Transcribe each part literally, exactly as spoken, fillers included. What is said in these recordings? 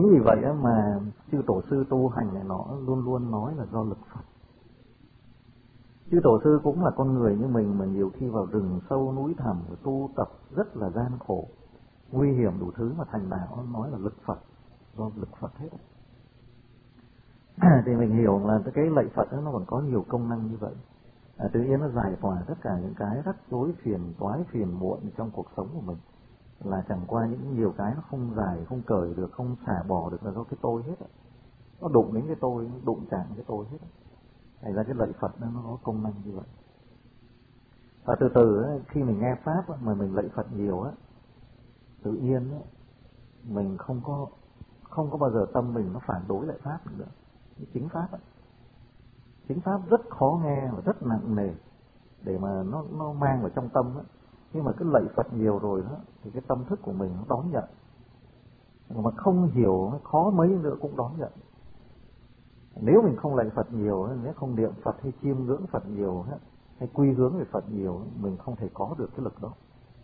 Chính vì vậy mà chư tổ sư tu hành này nó luôn luôn nói là do lực Phật. Chư tổ sư cũng là con người như mình mà nhiều khi vào rừng sâu núi thẳm tu tập rất là gian khổ, nguy hiểm đủ thứ mà thành đạo, nói là lực Phật, do lực Phật hết. Thì mình hiểu là cái lạy Phật đó nó còn có nhiều công năng như vậy. À, tự nhiên nó giải tỏa tất cả những cái rắc rối phiền toái phiền muộn trong cuộc sống của mình, là chẳng qua những nhiều cái nó không giải không cởi được, không xả bỏ được là do cái tôi hết. Nó đụng đến cái tôi, nó đụng chạm cái tôi hết. Thành ra cái lạy Phật đó, nó có công năng như vậy. Và từ từ ấy, khi mình nghe pháp ấy, mà mình lạy Phật nhiều á, tự nhiên ấy, mình không có không có bao giờ tâm mình nó phản đối lại pháp nữa. Chính pháp ấy. Chính pháp rất khó nghe và rất nặng nề để mà nó nó mang vào trong tâm ấy. Nhưng mà cứ lạy Phật nhiều rồi đó thì cái tâm thức của mình nó đón nhận. Mà không hiểu khó mấy nữa cũng đón nhận. Nếu mình không lạy Phật nhiều, nếu không niệm Phật hay chiêm ngưỡng Phật nhiều, hay quy hướng về Phật nhiều, mình không thể có được cái lực đó.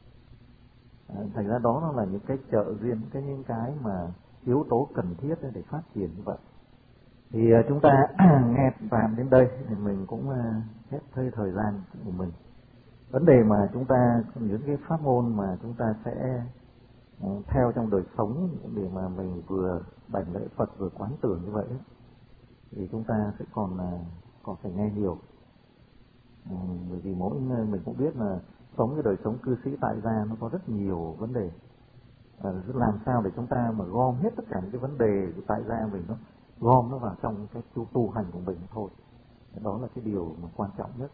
Thành ra đó nó là những cái trợ duyên, cái những cái mà yếu tố cần thiết để phát triển như vậy. Thì chúng ta nghe tạm đến đây thì mình cũng hết thời thời gian của mình. Vấn đề mà chúng ta, những cái pháp môn mà chúng ta sẽ theo trong đời sống để mà mình vừa đảnh lễ Phật vừa quán tưởng như vậy ấy, thì chúng ta sẽ còn còn phải nghe nhiều. Ừ, bởi vì mỗi mình cũng biết là sống cái đời sống cư sĩ tại gia nó có rất nhiều vấn đề. À, làm sao để chúng ta mà gom hết tất cả những cái vấn đề của tại gia mình, nó gom nó vào trong cái tu tu hành của mình thôi. Đó là cái điều mà quan trọng nhất.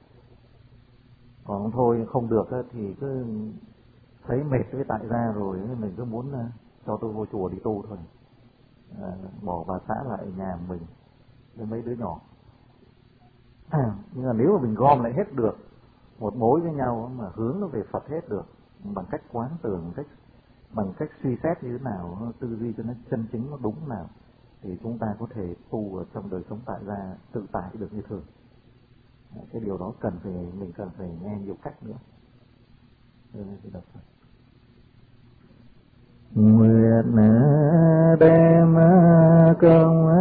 Còn thôi không được thì cứ thấy mệt với tại gia rồi mình cứ muốn cho tôi vô chùa đi tu thôi, à, bỏ bà xã lại nhà mình với mấy đứa nhỏ. À, nhưng mà nếu mà mình gom lại hết được một mối với nhau mà hướng nó về Phật hết được, bằng cách quán tưởng, cách bằng cách suy xét như thế nào, tư duy cho nó chân chính, nó đúng nào, thì chúng ta có thể tu ở trong đời sống tại gia tự tại được như thường. Cái điều đó cần phải mình cần phải nghe nhiều cách nữa. Nguyện đem công